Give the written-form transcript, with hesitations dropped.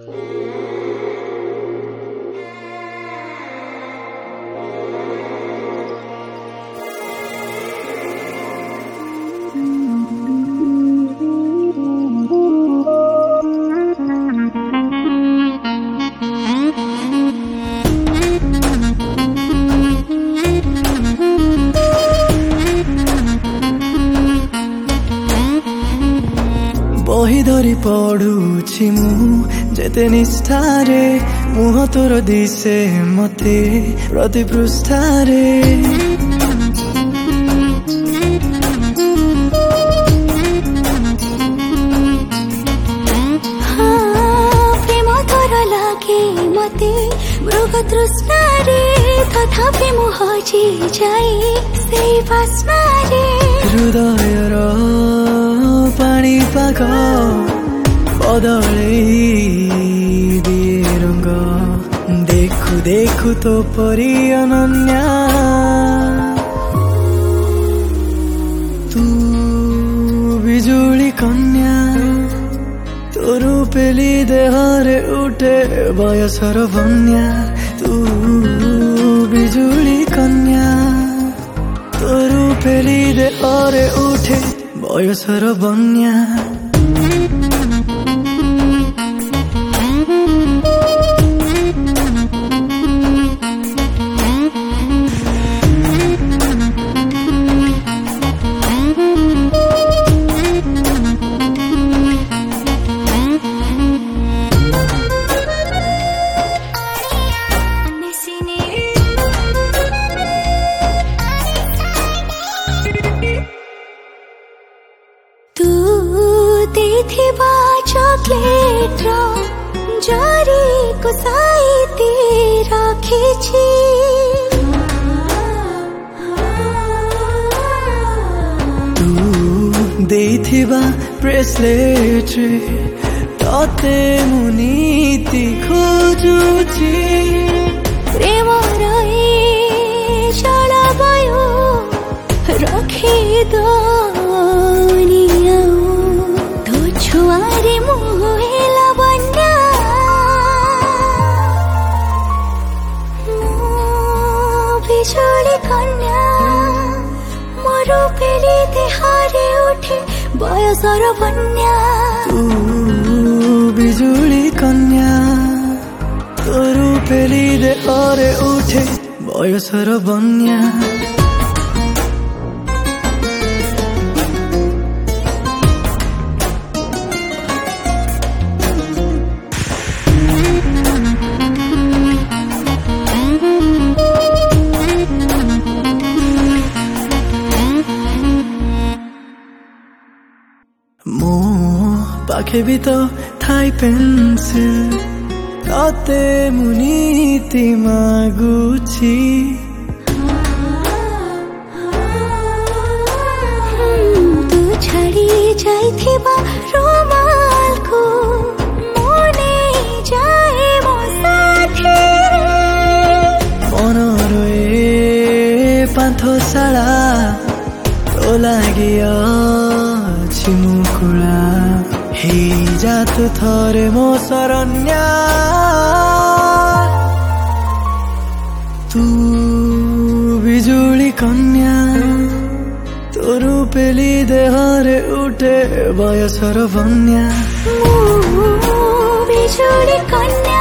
बही धरी पढ़ुछि मु जेते निष्ठारे मुह तोर दिशे मते प्रति पृष्ठारे प्रेम तोर लागे मते मृग तृष्णारे तथापि मु हजि जाई सेई बास्नारे हृदयर पानी पाग बदले दिए रंग देखु देखु तो परी अनन्या तू बिजुली कन्या तोर पेली देहरे उठे बयसर बन्या तू बिजुली कन्या तोर पेली देहरे उठे बयसर बन्या देथिबा चॉकलेट रो जारी को साइते राखिछि तू देथिबा ब्रेसलेट तते मुनीति खोजुछि प्रेम रहे चलबयो रखे दो छुआरे मुहेला बन्या बिजुली कन्या मोर पेली देहरे उठे बयसर बन्या तू बिजुली कन्या तोर पेली देहरे उठे बयसर बन्या मो पाखे भी तो थाई पेंसिल ताते मुनीति मागुछि तू छड़ी जाइथिबा रुमाल को मोने जाए मो साथे मन रोए पान्थशाला तो लागिया मुकुला हे जात थरे मो शरण्या तू बिजुली कन्या तोर पेली देहरे उठे बयसर बन्या बिजुली कन्या।